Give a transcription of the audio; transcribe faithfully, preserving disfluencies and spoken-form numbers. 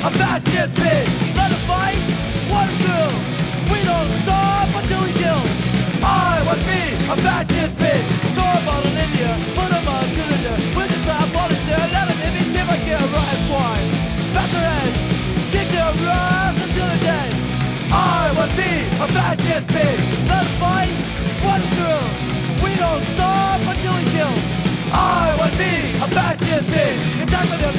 a fascist pig. Let us fight, what a thrill. We don't stop until we kill. I want to be a fascist pig. Throw a bottle in India, put them on to the dirt. With the slap on his there, let him in me, give a kill, right swine. Back their heads, kick their ass until they're dead. I want to be a fascist pig. Let us fight, what a thrill. We don't stop until we kill. I want to be a fascist pig. Attack with them.